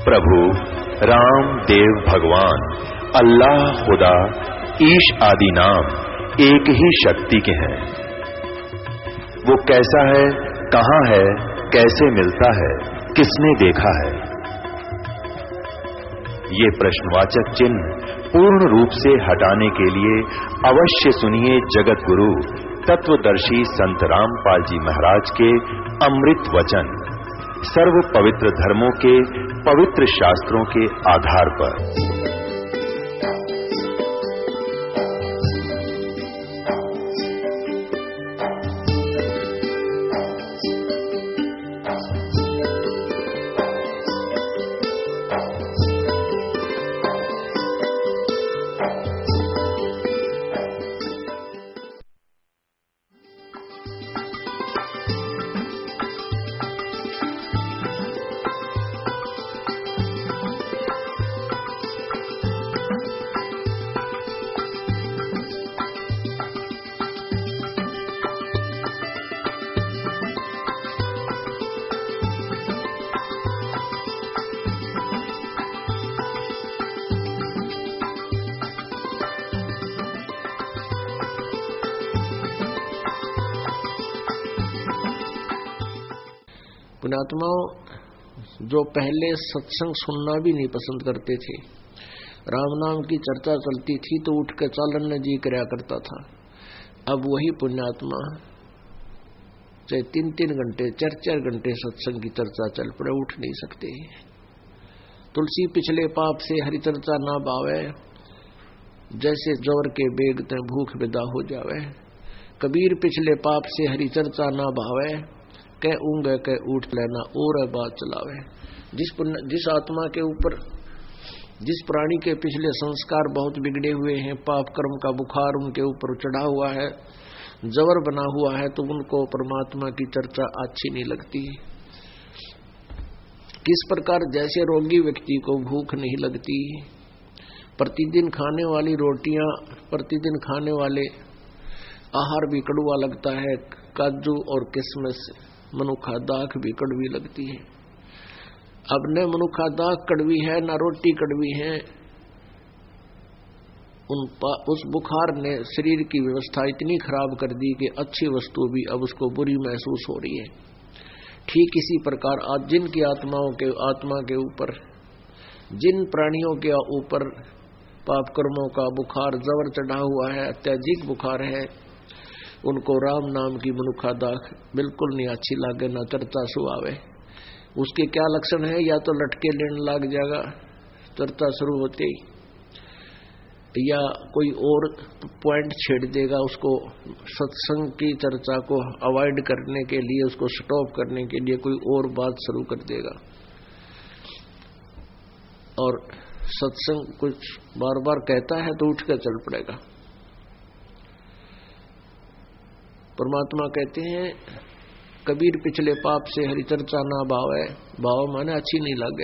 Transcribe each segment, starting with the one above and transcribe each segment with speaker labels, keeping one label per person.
Speaker 1: प्रभु राम देव भगवान अल्लाह खुदा ईश आदि नाम एक ही शक्ति के हैं। वो कैसा है, कहां है, कैसे मिलता है, किसने देखा है? ये प्रश्नवाचक चिन्ह पूर्ण रूप से हटाने के लिए अवश्य सुनिए जगत गुरु तत्वदर्शी संत रामपाल जी महाराज के अमृत वचन, सर्व पवित्र धर्मों के पवित्र शास्त्रों के आधार पर।
Speaker 2: पुण्यात्माओं, जो पहले सत्संग सुनना भी नहीं पसंद करते थे, राम नाम की चर्चा चलती थी तो उठ के चालन जी करया करता था। अब वही पुण्यात्मा चाहे 3-3 घंटे 4-4 घंटे सत्संग की चर्चा चल पड़े, उठ नहीं सकते। तुलसी पिछले पाप से हरि चर्चा ना बावे, जैसे जवर के बेग ते भूख विदा हो जावे। कबीर पिछले पाप से हरि चर्चा ना भावे, कह ऊंगे कह उठ लेना और बात चलावे। जिस आत्मा के ऊपर, जिस प्राणी के पिछले संस्कार बहुत बिगड़े हुए हैं, पाप कर्म का बुखार उनके ऊपर चढ़ा हुआ है, जवर बना हुआ है, तो उनको परमात्मा की चर्चा अच्छी नहीं लगती। किस प्रकार जैसे रोगी व्यक्ति को भूख नहीं लगती, प्रतिदिन खाने वाली रोटियां, प्रतिदिन खाने वाले आहार भी कड़वा लगता है, काजू और किशमिश मनुखा दाख भी कड़वी लगती है। अब न मनुखा दाख कड़वी है, न रोटी कड़वी है। उस बुखार ने शरीर की व्यवस्था इतनी खराब कर दी कि अच्छी वस्तु भी अब उसको बुरी महसूस हो रही है। ठीक इसी प्रकार आज जिनकी आत्मा के ऊपर, जिन प्राणियों के ऊपर पाप कर्मों का बुखार जबर चढ़ा हुआ है, अत्यधिक बुखार है, उनको राम नाम की मनुखा दाख बिल्कुल नहीं अच्छी लागे, ना चर्चा सुहावे। उसके क्या लक्षण है? या तो लटके लेने लग जाएगा चर्चा शुरू होते ही, या कोई और पॉइंट छेड़ देगा, उसको सत्संग की चर्चा को अवॉइड करने के लिए, उसको स्टॉप करने के लिए कोई और बात शुरू कर देगा। और सत्संग कुछ बार बार कहता है तो उठ कर चल पड़ेगा। परमात्मा कहते हैं कबीर पिछले पाप से हरि चर्चा ना भावे, भाव माने अच्छी नहीं लगे।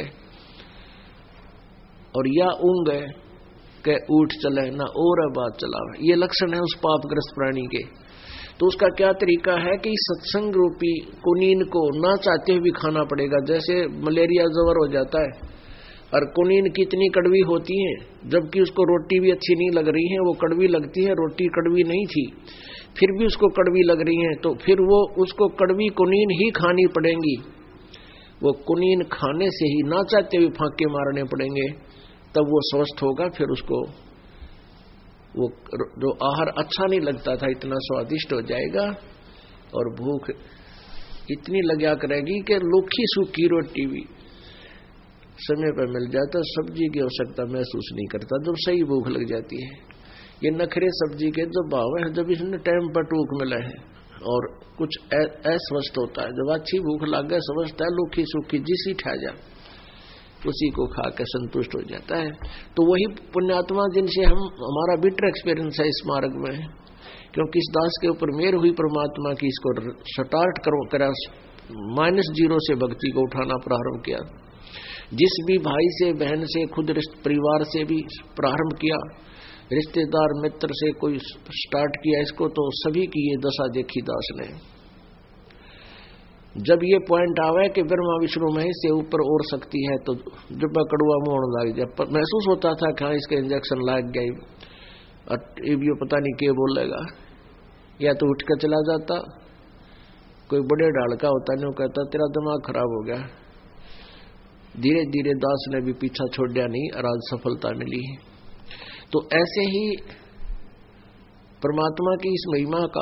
Speaker 2: और या ऊंग के उठ चले ना और बात चलावे, ये लक्षण है उस पापग्रस्त प्राणी के। तो उसका क्या तरीका है कि सत्संग रूपी कुनीन को ना चाहते हुए भी खाना पड़ेगा। जैसे मलेरिया जवर हो जाता है और कुनीन कितनी कड़वी होती है, जबकि उसको रोटी भी अच्छी नहीं लग रही है, वो कड़वी लगती है, रोटी कड़वी नहीं थी फिर भी उसको कड़वी लग रही है, तो फिर वो उसको कड़वी कुनीन ही खानी पड़ेंगी। वो कुनीन खाने से ही ना चाहते हुए फांके मारने पड़ेंगे, तब वो स्वस्थ होगा। फिर उसको वो जो आहार अच्छा नहीं लगता था इतना स्वादिष्ट हो जाएगा और भूख इतनी लगा करेगी कि लूखी सूखी रोटी भी समय पर मिल जाता, सब्जी की आवश्यकता महसूस नहीं करता, जब सही भूख लग जाती है। ये नखरे सब्जी के जो भाव है, जब इसने टाइम पर टूक मिला है और कुछ अस्वस्थ होता है, जब अच्छी भूख लग गया समझता है लूखी सूखी जिसी ठा जा उसी को खा के संतुष्ट हो जाता है। तो वही पुण्यात्मा जिनसे हमारा बिटर एक्सपीरियंस है इस मार्ग में, क्योंकि इस दास के ऊपर मेहर हुई परमात्मा की, इसको स्टार्ट करा -0 से भक्ति को उठाना प्रारंभ किया। जिस भी भाई से, बहन से, खुद परिवार से भी प्रारंभ किया, रिश्तेदार मित्र से कोई स्टार्ट किया इसको, तो सभी की ये दशा देखी दास ने। जब ये पॉइंट आवे कि ब्रह्मा विष्णु महेश से ऊपर और शक्ति है तो जब कड़ुआ मोहन लग जाए, महसूस होता था कि हाँ इसके इंजेक्शन लग गए, अब ये पता नहीं क्या बोलेगा, या तो उठ कर चला जाता। कोई बड़े ढाल का होता नहीं, कहता तेरा दिमाग खराब हो गया। धीरे धीरे दास ने भी पीछा छोड़ा नहीं और आज सफलता मिली। तो ऐसे ही परमात्मा की इस महिमा का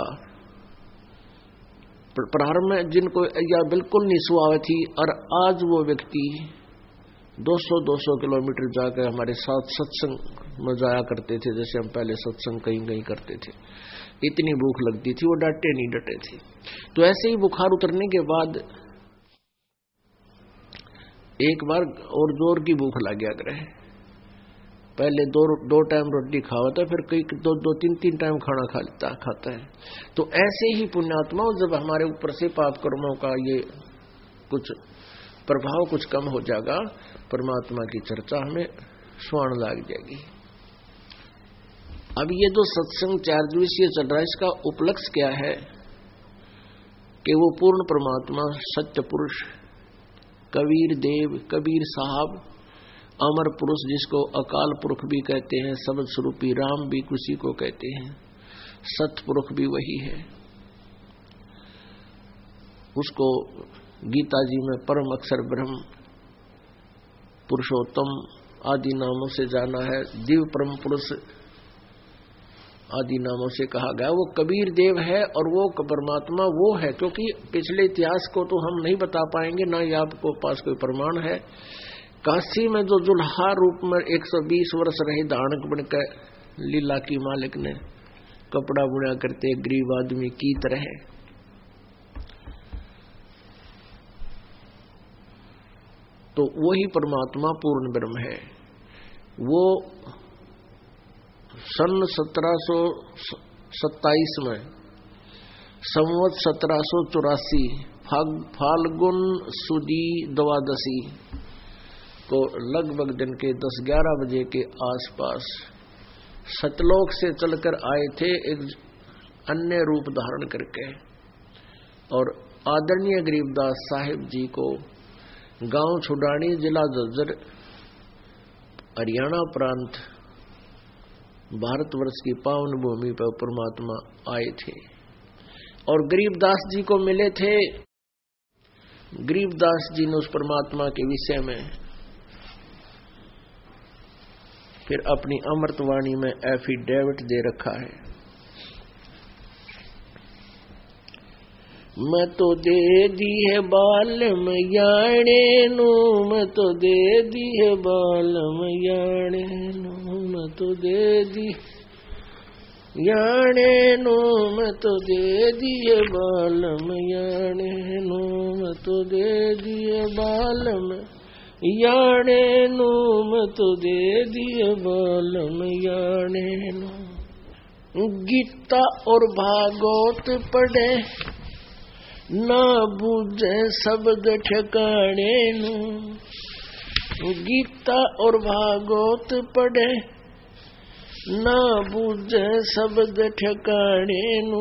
Speaker 2: प्रारंभ में जिनको या बिल्कुल नहीं सुहावे थी, और आज वो व्यक्ति 200-200 किलोमीटर जाकर हमारे साथ सत्संग में जाया करते थे। जैसे हम पहले सत्संग कहीं करते थे, इतनी भूख लगती थी, वो डटे नहीं डटे थे। तो ऐसे ही बुखार उतरने के बाद एक बार और जोर की भूख लग गया करे। पहले दो टाइम रोटी खावा, फिर कई दो तीन टाइम खाना खाता है। तो ऐसे ही पुण्यात्मा जब हमारे ऊपर से पाप कर्मों का ये कुछ प्रभाव कुछ कम हो जाएगा, परमात्मा की चर्चा हमें स्वर्ण लग जाएगी। अब ये जो सत्संग 4 दिवसीय चल रहा है, इसका उपलक्ष्य क्या है कि वो पूर्ण परमात्मा सत्य पुरुष कबीर देव, कबीर साहब, अमर पुरुष जिसको अकाल पुरुष भी कहते हैं, शब्द स्वरूपी राम भी किसी को कहते हैं, सतपुरुष भी वही है। उसको गीता जी में परम अक्षर ब्रह्म, पुरुषोत्तम आदि नामों से जाना है, दिव्य परम पुरुष आदि नामों से कहा गया। वो कबीर देव है और वो परमात्मा वो है, क्योंकि पिछले इतिहास को तो हम नहीं बता पाएंगे, ना ही आपको पास कोई प्रमाण है। काशी में जो जुल्हा रूप में 120 वर्ष रहे दानक बनकर लीला की मालिक ने कपड़ा बुना करते गरीब आदमी की तरह, तो वही परमात्मा पूर्ण ब्रह्म है। वो सन 1727 में संवत 1784 फाल्गुन सुदी द्वादशी को लगभग दिन के 10-11 बजे के आसपास सतलोक से चलकर आए थे एक अन्य रूप धारण करके, और आदरणीय गरीबदास साहिब जी को गांव छुडानी, जिला झज्जर, हरियाणा प्रांत, भारतवर्ष की पावन भूमि पर परमात्मा आए थे और गरीबदास जी को मिले थे। गरीबदास जी ने उस परमात्मा के विषय में फिर अपनी अमृतवाणी में एफिडेविट दे रखा है। मैं तो दे दी है बालम याणे नु, मैं तो दे दी है बालम याणे नु, मैं तो दे दी याणे नु, मैं तो दे दी है बालम याणे नु, मैं तो दे दी है बालम याणे नु, मैं तो दे दी है बालम याणे नु। गीता और भागवत पढ़े ना बूझे शब्द ठिकाने नु, गीता और भागवत पढ़े ना बूझे शब्द ठिकाने नु।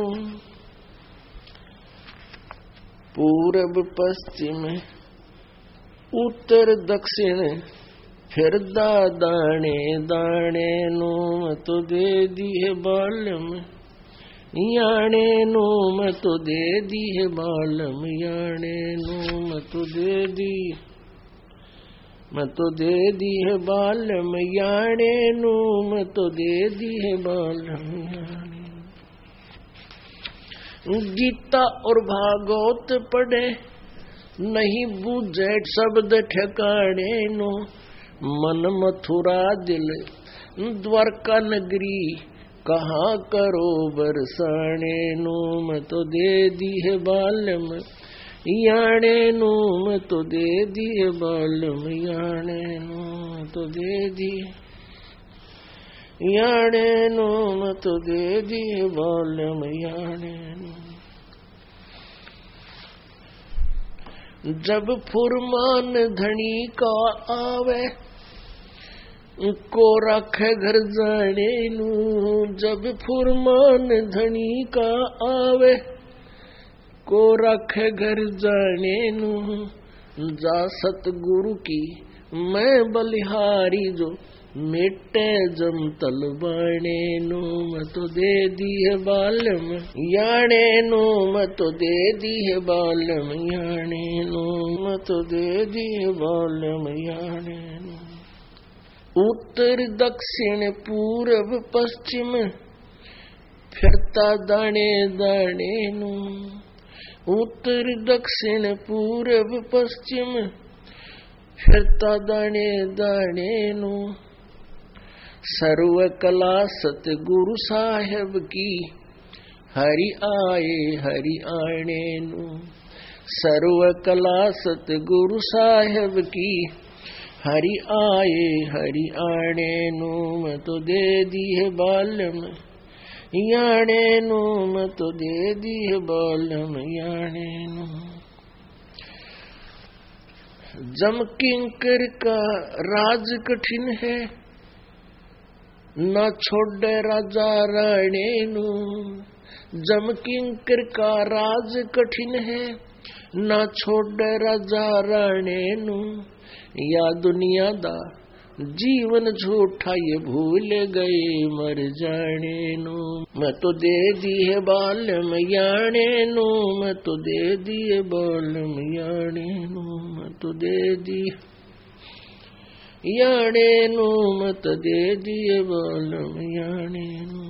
Speaker 2: पूरब पश्चिम उत्तर दक्षिण फिर दाने दाने नु, मैं तो दे दी है बालम याणे नु, मैं तो दे दी है बालम याणे नु, मैं तो दे दी, मैं तो दे दी है बालम याणे नु, मैं तो दे दी है बालम याणे। गीता और भागवत पढ़े नहीं बूझे शब्द ठिकाने नो, मन मथुरा दिल द्वारका नगरी कहाँ करो बरसाने नो, मैं तो दे दी है बालम याणे नो, मैं तो दे दी है बालम याणे नो, मैं तो दे दी याणे नो, मैं तो दे दी है बालम याणे नो। जब फुरमान धनी का आवे को रखे घर जाने नू, जब फुरमान धनी का आवे को रखे घर जाने नु, जा सतगुरु की मैं बलिहारी जो मिटे जम तल बाणे नु, मैं तो दे दी है बालम याने नु, मैं तो दे दी है बालम याने नु, मैं तो दे दी है बालम याने नु। उत्तर दक्षिण पूर्व पश्चिम फिरता दाने दाने नु, उत्तर दक्षिण पूर्व पश्चिम फिरता दाने दाने नु। सर्व कला सतगुरु साहेब की हरि आने नु, सर्व कला सतगुरु साहेब की हरि आने नु, मैं तो दे दी है बालम याने नु, मैं तो दे दी है बालम याने नु। जम किंकर का राज कठिन है, न छोड़े राजा राणे नु, जम किंकर का राज कठिन है, न छोड़े राजा राणे नु। या दुनिया दा जीवन झूठा ये भूल गए मर जाने नु, मैं तो दे दी है बालम याने नु, मैं तो दे दी है बालम याने नु, मैं तो दे दी याने नु, मैं तो दे दी है बालम याने नु।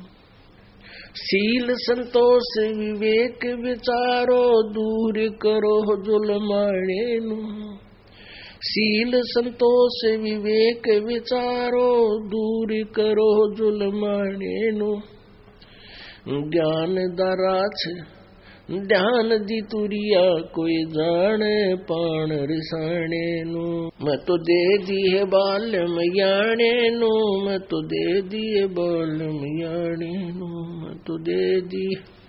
Speaker 2: सील संतोष विवेक विचारो दूर करो जुल्माने नु, सील संतोष विवेक विचारो दूर करो जुल्माने नु। ज्ञान दराछ ध्यान दी तुरिया कोई जाने पान रिसाने नु, मैं तो दे दी है बालम याने नु, मैं तो दे दी है बालम याने नु, मैं तो दे दी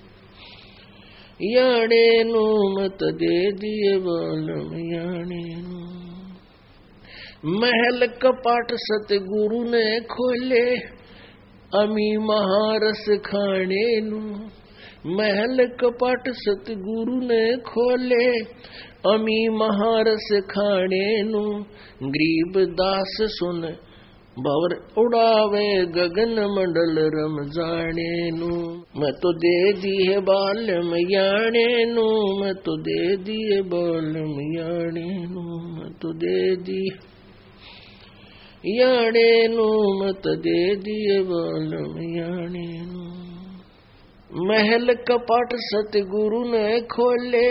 Speaker 2: याने नु, मैं तो दे दी है बालम याने नु। महल कपाट सतगुरु ने खोले अमी महारस खाने नु, महल कपाट सतगुरु ने खोले अमी महारस खाने नु। गरीब दास सुन भवर उड़ावे गगन मंडल रम जाने नु, मैं तो दे दी है बालम याने नु, मैं तो दे दी है बालम याने नु, मैं तो दे दी याने नु, मैं तो दे दी है बालम याने नु। महल कपाट सतगुरु ने खोले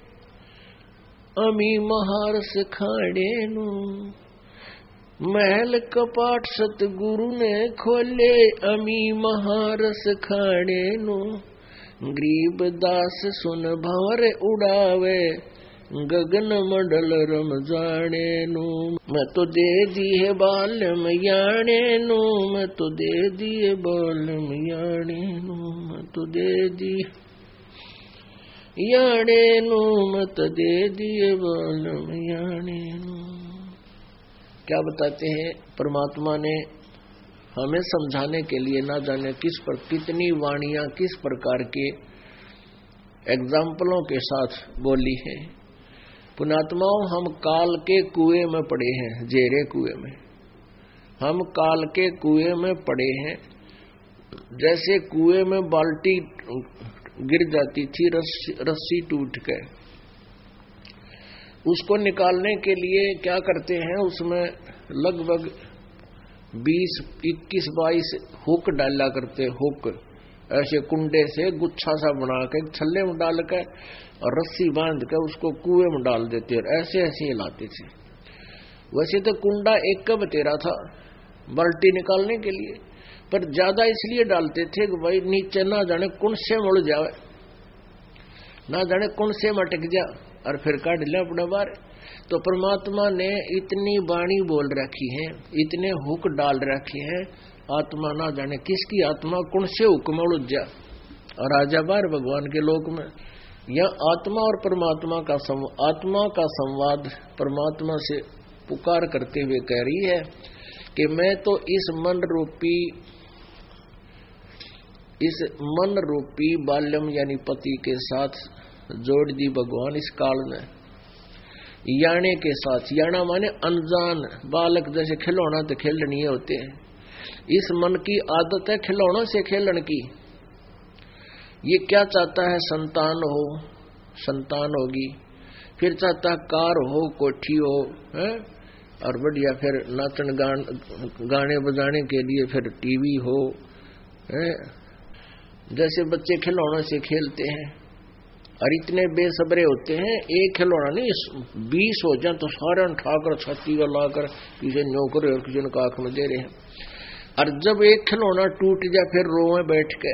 Speaker 2: अमी महारस खाने नु, महल कपाट सतगुरु ने खोले अमी महारस खाने नु। गरीब दास सुन भंवर उड़ावे गगन मंडल रम जाने नु, मैं तो दे दी है बालम याने नु, मैं तो दे दी है बालम याने नु, मैं तो दे दी याने नु, मैं तो दे दी है बालम याने नु। क्या बताते हैं परमात्मा ने हमें समझाने के लिए ना जाने किस पर कितनी वाणियां किस प्रकार के एग्जाम्पलों के साथ बोली है। पुण्यात्माओं, हम काल के कुएं में पड़े हैं, जेरे कुएं में हम काल के कुएं में पड़े हैं। जैसे कुएं में बाल्टी गिर जाती थी रस्सी टूट के, उसको निकालने के लिए क्या करते हैं, उसमें लगभग 20, 21, 22 हुक डाला करते। हुक ऐसे कुंडे से गुच्छा सा बना के छल्ले में डाल के और रस्सी बांध के उसको कुएं में डाल देते और ऐसे ऐसे हिलाते थे। वैसे तो कुंडा एक का बतेरा था बाल्टी निकालने के लिए, पर ज्यादा इसलिए डालते थे कि भाई नीचे ना जाने कौन से मुड़ जावे, ना जाने कौन से मटक जा और फिर काट लिया अपने बार। तो परमात्मा ने इतनी वाणी बोल रखी है, इतने हुक डाल रखे हैं, आत्मा ना जाने किसकी आत्मा कौन से हुक्म उड़ जा और आजा बार भगवान के लोक में। यह आत्मा और परमात्मा का आत्मा का संवाद परमात्मा से पुकार करते हुए कह रही है कि मैं तो इस मन रूपी बाल्यम यानी पति के साथ जोड़ दी भगवान इस काल में याने के साथ। याना माने अनजान बालक, जैसे खिलौना तो खेलने होते हैं, इस मन की आदत है खिलौनों से खेलने की। ये क्या चाहता है? संतान हो, संतान होगी, फिर चाहता कार हो, कोठी हो, है? और बढ़िया फिर नाचन गाने बजाने के लिए फिर टीवी हो, है? जैसे बच्चे खिलौनों से खेलते हैं और इतने बेसब्रे होते हैं, एक खिलौना नहीं 20 हो जाए तो सारे उठाकर छाती का लाकर किसी नौकर और किसी ने काख में दे रहे हैं। और जब एक खिलौना टूट जाए फिर रोए बैठ के।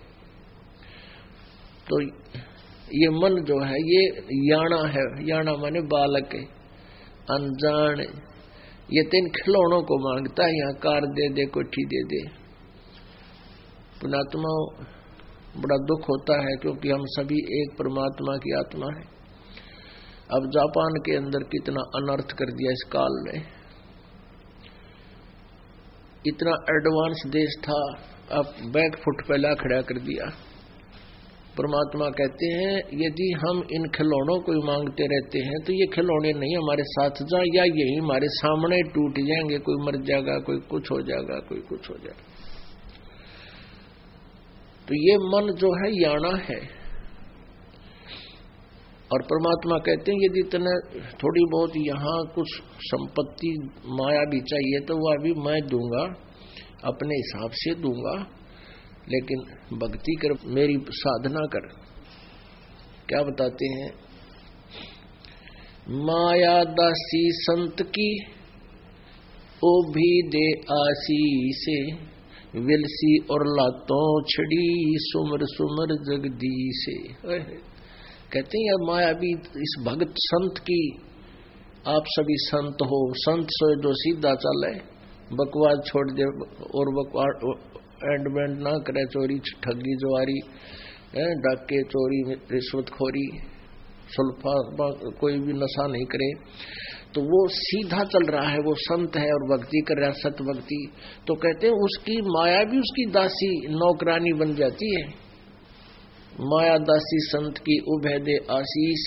Speaker 2: तो ये मन जो है ये याना है। याना माने बालक है, अनजान। ये तीन खिलौनों को मांगता है, यहाँ कार दे दे, कोठी दे दे। पुणात्मा बड़ा दुख होता है क्योंकि हम सभी एक परमात्मा की आत्मा है। अब जापान के अंदर कितना अनर्थ कर दिया इस काल ने, इतना एडवांस देश था, अब बैकफुट पहला खड़ा कर दिया। परमात्मा कहते हैं यदि हम इन खिलौनों को मांगते रहते हैं तो ये खिलौने नहीं हमारे साथ जाए, या यही हमारे सामने टूट जाएंगे, कोई मर जाएगा, कोई कुछ हो जाएगा, कोई कुछ हो जाएगा। तो ये मन जो है याना है। और परमात्मा कहते हैं यदि तने थोड़ी बहुत यहाँ कुछ संपत्ति माया भी चाहिए तो वह भी मैं दूंगा, अपने हिसाब से दूंगा, लेकिन भक्ति कर, मेरी साधना कर। क्या बताते हैं? माया दासी संत की ओ भी दे आसीसे, विलसी और लातों छड़ी सुमर सुमर जगदीसे। कहते हैं यार माया भी इस भगत संत की, आप सभी संत हो, संत सोए जो सीधा चले, बकवास छोड़ दे और बकवास एंड बैंड ना करे, चोरी ठगी जुआरी, डाके चोरी रिश्वतखोरी सुल्फा कोई भी नशा नहीं करे, तो वो सीधा चल रहा है, वो संत है और भक्ति कर रहा है, सत भक्ति। तो कहते हैं उसकी माया भी उसकी दासी नौकरानी बन जाती है। माया दासी संत की उभय दे आशीष,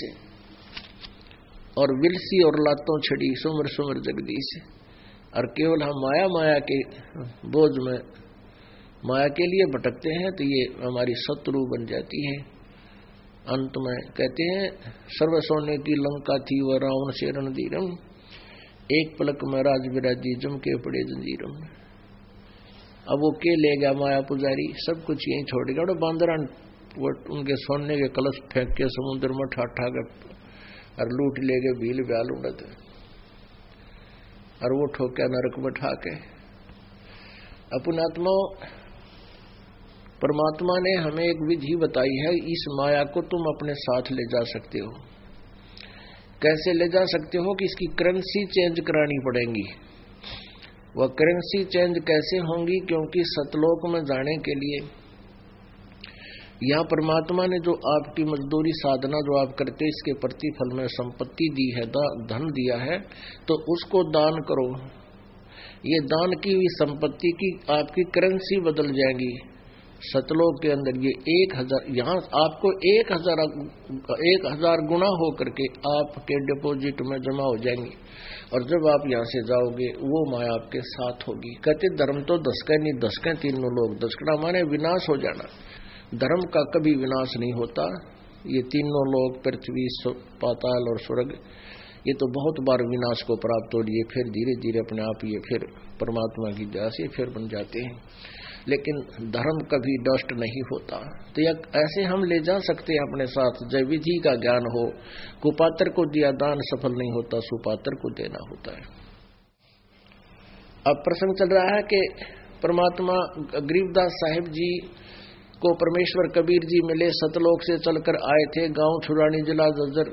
Speaker 2: और विलसी और लातों छड़ी सुमर सुमर जगदीश। और केवल हम माया माया के बोझ में माया के लिए भटकते हैं तो ये हमारी शत्रु बन जाती है। अंत में कहते हैं सर्व सोने की लंका थी वह रावण से रणधीरम, एक पलक में राज विराजी जम के पड़े जंजीरम। अब वो के ले गया माया पुजारी, सब कुछ यहीं छोड़ गया। और बांदरा वो उनके सोने के कलश फेंक के समुद्र में ठाठा के और लूट ले गए भील ब्याल उड़त, और वो ठोक्या नरक में ठाके। अपनात्मा परमात्मा ने हमें एक विधि बताई है, इस माया को तुम अपने साथ ले जा सकते हो। कैसे ले जा सकते हो? कि इसकी करेंसी चेंज करानी पड़ेगी। वह करेंसी चेंज कैसे होंगी? क्योंकि सतलोक में जाने के लिए यहाँ परमात्मा ने जो आपकी मजदूरी साधना जो आप करते इसके प्रतिफल में संपत्ति दी है, धन दिया है, तो उसको दान करो। ये दान की हुई संपत्ति की आपकी करेंसी बदल जाएगी सतलोक के अंदर। ये 1000 यहाँ आपको 1000 गुना हो करके आपके डिपॉजिट में जमा हो जाएंगी। और जब आप यहाँ से जाओगे वो माया आपके साथ होगी। कहते धर्म तो दसके नहीं, दसके तीनों लोग, दसकड़ा माने विनाश हो जाना। धर्म का कभी विनाश नहीं होता। ये तीनों लोग पृथ्वी पाताल और स्वर्ग, ये तो बहुत बार विनाश को प्राप्त हो लिए, फिर धीरे धीरे अपने आप ये फिर परमात्मा की दया से फिर बन जाते हैं। लेकिन धर्म कभी नष्ट नहीं होता। तो यह ऐसे हम ले जा सकते हैं अपने साथ, जब विधि का ज्ञान हो। कुपात्र को दिया दान सफल नहीं होता, सुपात्र को देना होता है। अब प्रसंग चल रहा है कि परमात्मा गरीबदास साहिब जी को परमेश्वर कबीर जी मिले, सतलोक से चलकर आए थे। गांव छुरानी, जिला जज्जर,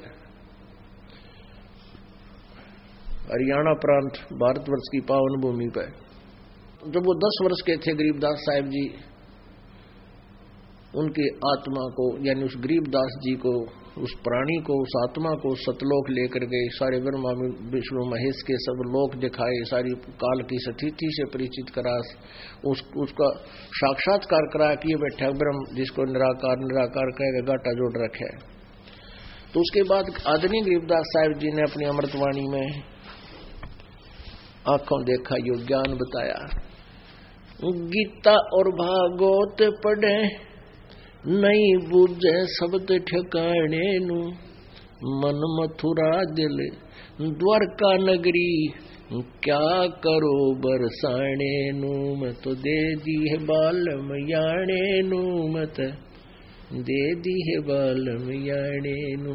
Speaker 2: हरियाणा प्रांत, भारतवर्ष की पावन भूमि पर। जब वो 10 वर्ष के थे गरीबदास साहिब जी, उनके आत्मा को यानी उस गरीबदास जी को, उस प्राणी को, उस आत्मा को सतलोक लेकर गए। सारे ब्रह्मा विष्णु महेश के सब लोक दिखाए, सारी काल की स्थिति से परिचित करा, उसका साक्षात्कार करा कि ये बैठा ब्रह्म जिसको निराकार निराकार कहेगा घाटा जोड़ रखे है। तो उसके बाद आदरणीय गरीबदास साहिब जी ने अपनी अमृतवाणी में आंखों देखा यो ज्ञान बताया। गीता और भागवत पढ़े नहीं बूझे शब्द ठिकाने नु, मन मथुरा दिल द्वारका नगरी क्या करो बरसाने नु, मत दे दी है बालम याने नु, मत दे दी है बालम याने नु।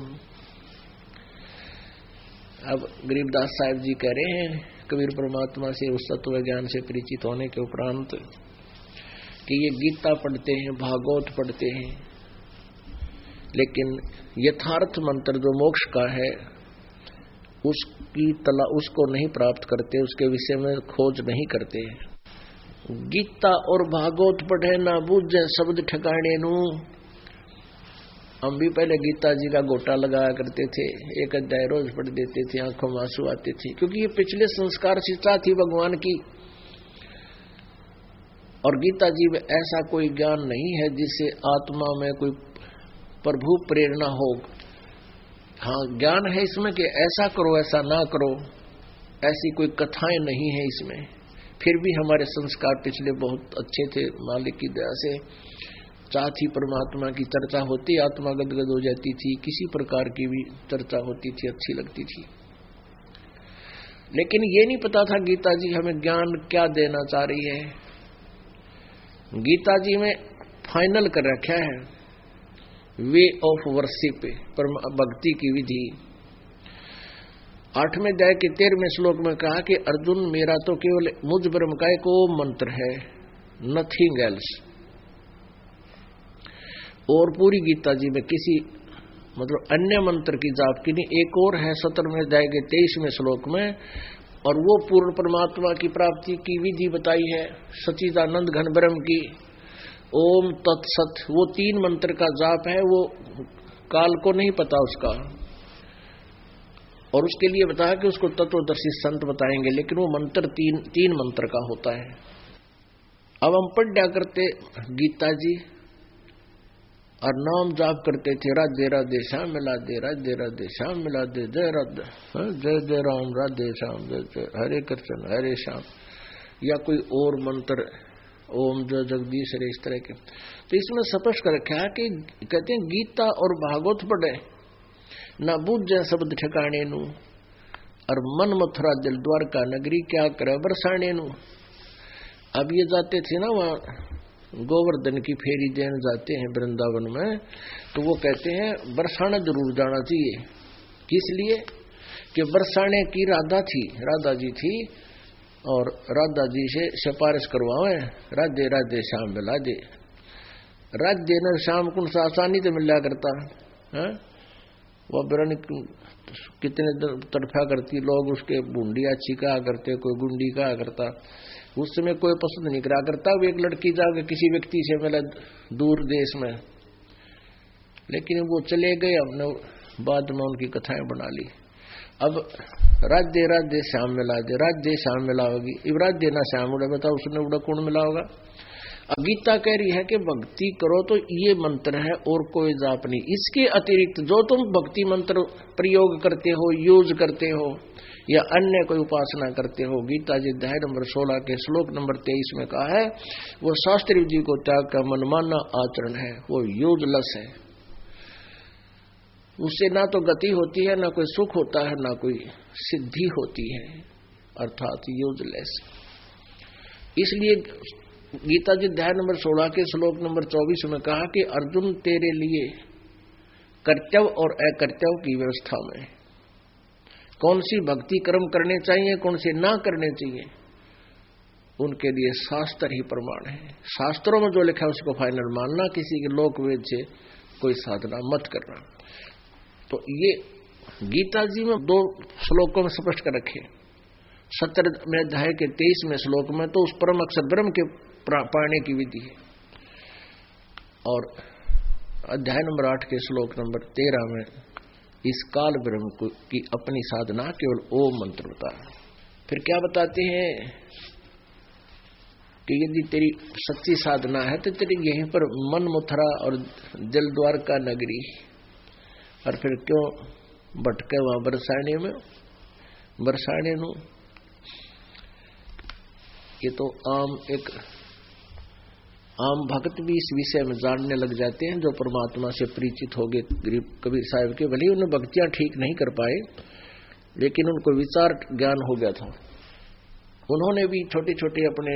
Speaker 2: अब गरीबदास साहिब जी कह रहे हैं कबीर परमात्मा से उस तत्व ज्ञान से परिचित होने के उपरांत कि ये गीता पढ़ते हैं, भागवत पढ़ते हैं, लेकिन यथार्थ मंत्र जो मोक्ष का है उसको नहीं प्राप्त करते, उसके विषय में खोज नहीं करते। गीता और भागवत पढ़े ना बूझे शब्द ठिकाने नु। हम भी पहले गीता जी का गोटा लगाया करते थे, एक अध्याय रोज पढ़ देते थे, आंखों में आंसू आते थे, क्योंकि ये पिछले संस्कार शिक्षा थी भगवान की। और गीता जी में ऐसा कोई ज्ञान नहीं है जिससे आत्मा में कोई प्रभु प्रेरणा हो। हाँ, ज्ञान है इसमें कि ऐसा करो ऐसा ना करो, ऐसी कोई कथाएं नहीं है इसमें। फिर भी हमारे संस्कार पिछले बहुत अच्छे थे, मालिक की दया से। साथ ही परमात्मा की चर्चा होती, आत्मा गदगद हो जाती थी, किसी प्रकार की भी चर्चा होती थी, अच्छी लगती थी। लेकिन ये नहीं पता था गीता जी हमें ज्ञान क्या देना चाह रही है। गीता जी में फाइनल कर रखा है वे ऑफ वर्शिप, भक्ति की विधि। 8वें अध्याय के 13वें श्लोक में कहा कि अर्जुन मेरा तो केवल मुझ ब्रह्म का एक ओम मंत्र है, नथिंग एल्स। और पूरी गीता जी में किसी मतलब अन्य मंत्र की जाप की नहीं। एक और है 17वें अध्याय के 23वें श्लोक में, और वो पूर्ण परमात्मा की प्राप्ति की विधि बताई है, सच्चिदानंद घन ब्रह्म की। ओम तत्सत, वो 3 मंत्र का जाप है, वो काल को नहीं पता उसका, और उसके लिए बताया कि उसको तत्वदर्शी संत बताएंगे, लेकिन वो मंत्र तीन मंत्र का होता है। अब हम पढ़ा करते गीता जी और नाम जाप करते थे, राधे राधे श्याम मिला दे, राधे राधे श्याम मिला दे, जय राधे जय जय राम, राधे श्याम जय जय, हरे कृष्ण हरे श्याम, या कोई और मंत्र ओम जय जगदीश हरे, इस तरह के। तो इसमें स्पष्ट कर रखा है कि कहते हैं गीता और भागवत पढ़े ना बूझे शब्द ठिकाने नु, और मन मथुरा दिल द्वारका नगरी क्या करे बरसाने नु। अब ये जाते थे ना वहां गोवर्धन की फेरी देने जाते हैं वृंदावन में, तो वो कहते हैं बरसाना जरूर जाना चाहिए। किस लिए कि बरसाने की राधा थी, राधा जी थी, और राधा जी से सिफारिश करवावे, राधे राधे श्याम मिला दे। राधे न श्याम कुछ आसानी से मिला करता है, वो बिरन कितने तड़फा करती, लोग उसके बूंदिया छिका करते, कोई गुंडी कहा करता। उस समय कोई पसंद नहीं करा करता, वो एक लड़की जाकर किसी व्यक्ति से मिला दूर देश में, लेकिन वो चले गए, हमने बाद में उनकी कथाएं बना ली। अब राधे राधे श्याम मिला दे, राधे श्याम मिला होगी, इब राधे ना श्याम उड़ा, बताओ उसने उड़ा कौन मिला होगा। अब गीता कह रही है कि भक्ति करो तो ये मंत्र है और कोई जाप नहीं। इसके अतिरिक्त जो तुम भक्ति मंत्र प्रयोग करते हो, यूज करते हो, या अन्य कोई उपासना करते हो, गीता जी अध्याय नंबर 16 के श्लोक नंबर 23 में कहा है, वो शास्त्री जी को त्याग का मनमाना आचरण है, वो यूजलेस है। उससे ना तो गति होती है, ना कोई सुख होता है, ना कोई सिद्धि होती है, अर्थात यूजलेस। इसलिए गीता जी अध्याय नंबर 16 के श्लोक नंबर 24 में कहा कि अर्जुन तेरे लिए कर्तव्य और अकर्तव्य की व्यवस्था में कौन सी भक्ति कर्म करने चाहिए, कौन से ना करने चाहिए, उनके लिए शास्त्र ही प्रमाण है। शास्त्रों में जो लिखा है उसको फाइनल मानना, किसी के लोक वेद से कोई साधना मत करना। तो ये गीता जी में 2 श्लोकों में स्पष्ट कर रखे। 17वें अध्याय के 23वें श्लोक में तो उस परम अक्षर ब्रह्म के पाने की विधि है, और अध्याय नंबर 8 के श्लोक नंबर 13 में इस काल ब्रह्म की अपनी साधना केवल ओम मंत्र बताया। फिर क्या बताते हैं कि यदि तेरी सच्ची साधना है तो तेरी यहीं पर मन मथुरा और दिल द्वारका नगरी, और फिर क्यों भटके वहां बरसाने में, बरसाने नू। ये तो आम भक्त भी इस विषय में जानने लग जाते हैं, जो परमात्मा से परिचित हो गए गरीब कबीर साहब के। भले उन्हें भक्तियां ठीक नहीं कर पाए, लेकिन उनको विचार ज्ञान हो गया था। उन्होंने भी छोटे छोटे अपने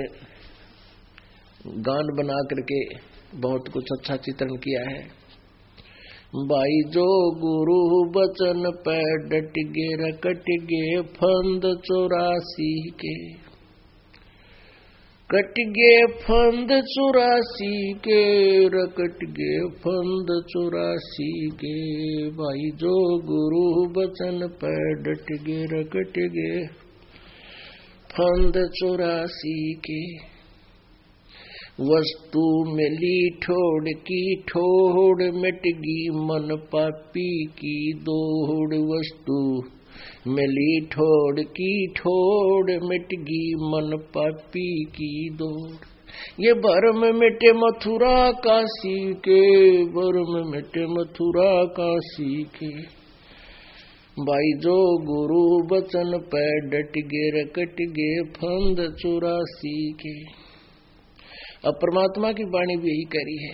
Speaker 2: गान बना करके बहुत कुछ अच्छा चित्रण किया है। भाई जो गुरु बचन पे डट गे रकट गे फंद 84 के, कट गे फंद 84 के, रकट गे फंद 84 के। भाई जो गुरु बचन पे डट गे रकट गे फंद 84 के। वस्तु मिली ठोड़ की ठोड़, मिट गई मन पापी की दौड़। वस्तु मिली ठोड़ की ठोड़, मिट गई मन पापी की दौड़। ये भरम मिटे मथुरा काशी के, भरम मिटे मथुरा काशी के। भाई जो गुरु बचन पे डट गे रकट गे फंद 84 के। अब परमात्मा की वाणी भी यही कह रही है।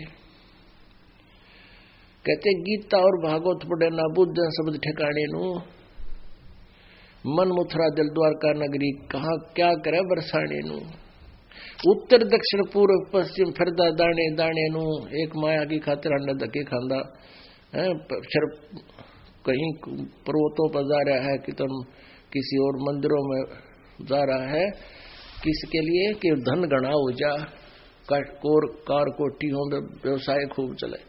Speaker 2: कहते गीता और भागवत पढ़े ना बुद्ध शब्द ठिकाने नू, मन मुथरा दिल द्वारका नगरी कहाँ क्या करे बरसाने नू। उत्तर दक्षिण पूर्व पश्चिम फिरदा दाने दाने नू, एक माया की खातिर अन्य धके खांदा है। कहीं पर्वतों पर जा रहा है कि तुम किसी और मंदिरों में जा रहा है, किसके लिए कि धन गणा हो जा, कार कोठियों में व्यवसाय खूब चले।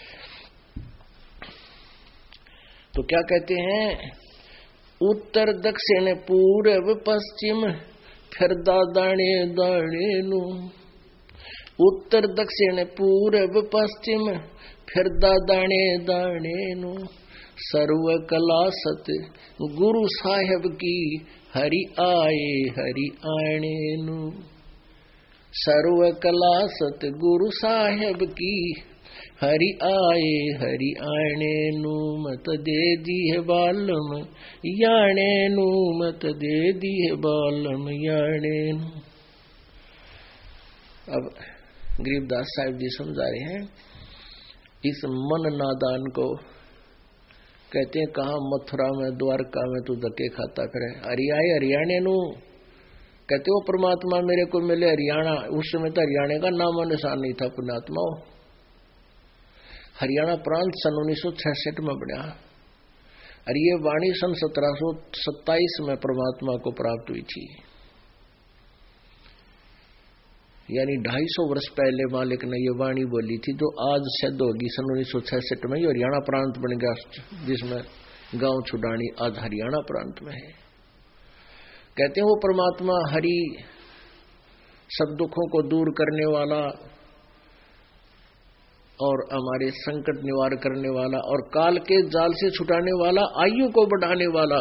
Speaker 2: तो क्या कहते हैं, उत्तर दक्षिण पूर्व पश्चिम फिरदा दाने दाने नू। उत्तर दक्षिण पूर्व पश्चिम फिरदा दाने दाने नू। सर्व कला सत गुरु साहेब की, हरि आए हरि आने नू। सर्व कला सत गुरु साहेब की, हरि आए हरि आने नू। मत दे दिए बालम याने नू, मत दे दिए बालम याने नू। अब गरीबदास साहिब जी समझा रहे हैं इस मन नादान को। कहते हैं कहा मथुरा में द्वारका में तू धक्के खाता करे, हरियाए हरियाणे नू। कहते हो परमात्मा मेरे को मिले हरियाणा, उस समय तो हरियाणा का नाम निशान नहीं था पुण्यात्माओं। हरियाणा प्रांत सन 1966 में बना, और ये वाणी सन 1727 में परमात्मा को प्राप्त हुई थी। यानी 250 वर्ष पहले मालिक ने ये वाणी बोली थी, जो आज सिद्ध होगी सन 1966 में। ये हरियाणा प्रांत बन गया, जिसमें गांव छुडानी आज हरियाणा प्रांत में है। कहते हैं वो परमात्मा हरि सब दुखों को दूर करने वाला और हमारे संकट निवार करने वाला और काल के जाल से छुटाने वाला, आयु को बढ़ाने वाला,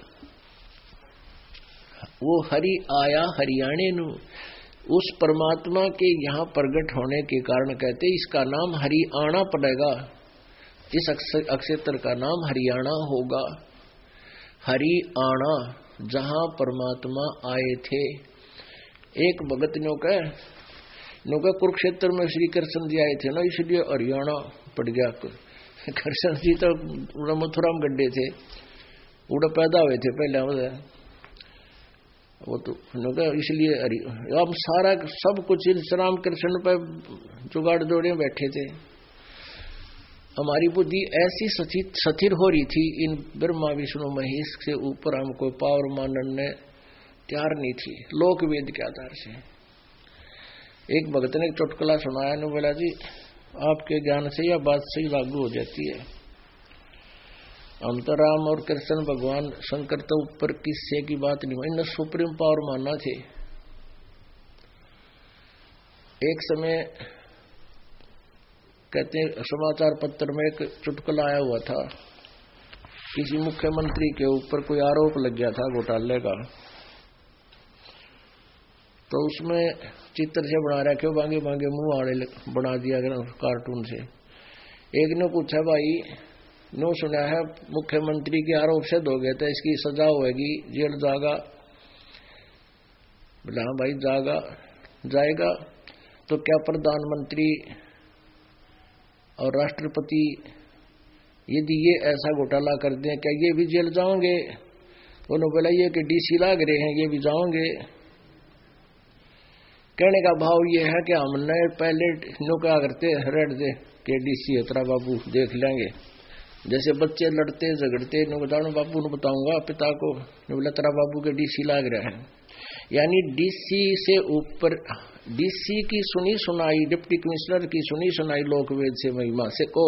Speaker 2: वो हरि आया हरियाणे नू। उस परमात्मा के यहाँ प्रकट होने के कारण कहते इसका नाम हरियाणा पड़ेगा। इस अक्षेत्र का नाम हरियाणा होगा। हरियाणा जहां परमात्मा आए थे। एक भगत नो का कुरुक्षेत्र में श्री कृष्ण जी आए थे ना, इसलिए हरियाणा पड़ गया। कृष्ण जी तो मथुरा में गड्ढे थे, उड़ा पैदा हुए थे पहले वो तो इसलिए अब सारा सब कुछ राम कृष्ण पर जुगाड़ जोड़े बैठे थे। हमारी बुद्धि ऐसी सथिर हो रही थी इन ब्रह्मा विष्णु महेश से ऊपर हमको पावर मानने ने तैयार नहीं थी, लोक वेद के आधार से। एक भगत ने चुटकुला सुनाया ने बोला जी आपके ज्ञान से यह बात सही लागू हो जाती है। हम तो राम और कृष्ण भगवान शंकर तो ऊपर किस्से की बात नहीं, इन्हें सुप्रीम पावर मानना थे। एक समय कहते हैं समाचार पत्र में एक चुटकुला आया हुआ था, किसी मुख्यमंत्री के ऊपर कोई आरोप लग गया था घोटाले का, तो उसमें चित्र से बना रखे बांगे बांगे मुंह आड़े बना दिया गया कार्टून से। एक ने पूछा भाई नो सुना है मुख्यमंत्री के आरोप सिद्ध हो गए थे, इसकी सजा होगी, जेल जाएगा। बोला हाँ भाई जाएगा। तो क्या प्रधानमंत्री और राष्ट्रपति यदि ये ऐसा घोटाला कर दें क्या ये भी जेल जाओगे? उन्होंने बोला ये कि डीसी लाग रहे हैं, ये भी जाओगे। कहने का भाव ये है कि हमने पहले नो क्या करते रेड दे के डीसी हतरा बाबू देख लेंगे। जैसे बच्चे लड़ते झगड़ते नो बताओ बाबू ने बताऊंगा पिता को, बोला तेरा बाबू के डीसी लाग रहा है। यानी डीसी से ऊपर, डीसी की सुनी सुनाई, डिप्टी कमिश्नर की सुनी सुनाई लोकवेद से महिमा से को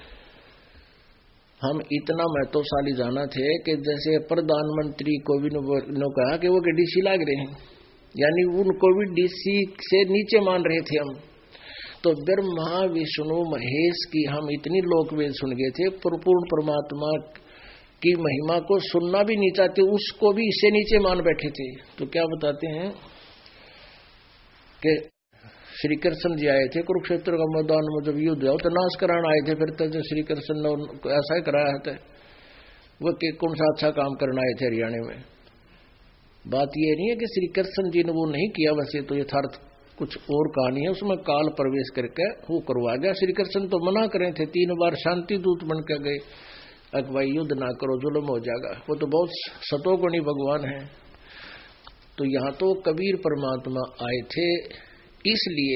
Speaker 2: हम इतना महत्वशाली जाना थे कि जैसे प्रधानमंत्री को भी ने कहा कि वो के डीसी लाग रहे हैं, यानी उनको भी डीसी से नीचे मान रहे थे हम। तो ब्रह्मा विष्णु महेश की हम इतनी लोकवेद सुन गए थे, पूर्ण परमात्मा की महिमा को सुनना भी नहीं चाहते, उसको भी इससे नीचे मान बैठे थे। तो क्या बताते हैं कि श्री कृष्ण जी आए थे कुरुक्षेत्र का मैदान में, जब युद्ध हुआ तो नाश कराने आए थे। फिर तो श्री कृष्ण ने ऐसा ही कराया था, वो कौन सा अच्छा काम करना आए थे हरियाणा में। बात ये नहीं है कि श्री कृष्ण जी ने वो नहीं किया, वैसे तो यथार्थ कुछ और कहानी है, उसमें काल प्रवेश करके वो करवा गया। श्री कृष्ण तो मना करे थे, 3 बार शांति दूत बन के गए, अब भाई युद्ध ना करो जुल्म हो जाएगा। वो तो बहुत सतोगुणी भगवान है। तो यहाँ तो कबीर परमात्मा आए थे, इसलिए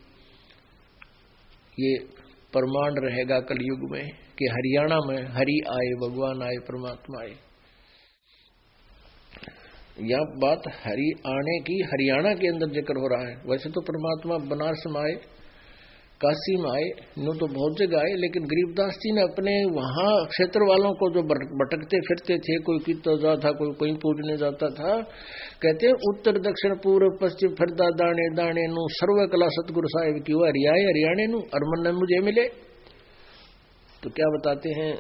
Speaker 2: ये प्रमाण रहेगा कलयुग में कि हरियाणा में हरि आए, भगवान आए, परमात्मा आए। यह बात हरि आने की हरियाणा के अंदर जिक्र हो रहा है। वैसे तो परमात्मा बनारस में आए, काशी में आए, नो तो बहुत जगह आए, लेकिन गरीबदास जी ने अपने वहां क्षेत्र वालों को जो भटकते फिरते थे, कोई कितना जाता, कोई कहीं पूजने जाता था, कहते हैं उत्तर दक्षिण पूर्व पश्चिम फिरदा दाने दाने नु सर्व कला सतगुरु साहिब की हरियाए हरियाणे नु अरमन मुझे मिले। तो क्या बताते हैं,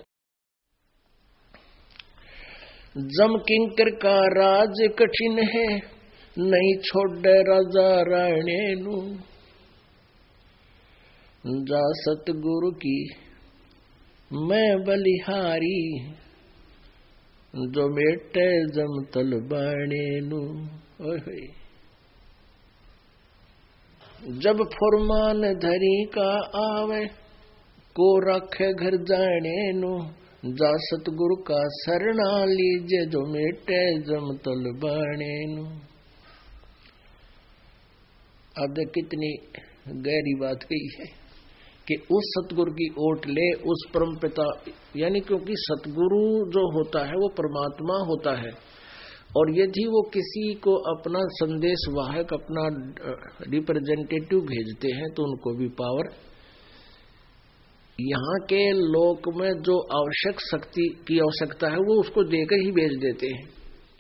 Speaker 2: जम किंकर का राज कठिन है, नहीं छोड़ राजा राणे नु, जा सतगुरु की मैं बलिहारी, जो मेटे जम तल बाणे नु। जब फुरमान धरी का आवे, को रखे घर जाने नु, जा सतगुरु का शरणा लीजे, जो मेटे जम तल बाणे नु। अब देख कितनी गहरी बात कही है कि उस सतगुरु की ओट ले, उस परम पिता, यानी क्योंकि सतगुरु जो होता है वो परमात्मा होता है, और यदि वो किसी को अपना संदेश वाहक, अपना रिप्रेजेंटेटिव भेजते हैं तो उनको भी पावर, यहाँ के लोक में जो आवश्यक शक्ति की आवश्यकता है वो उसको देकर ही भेज देते हैं।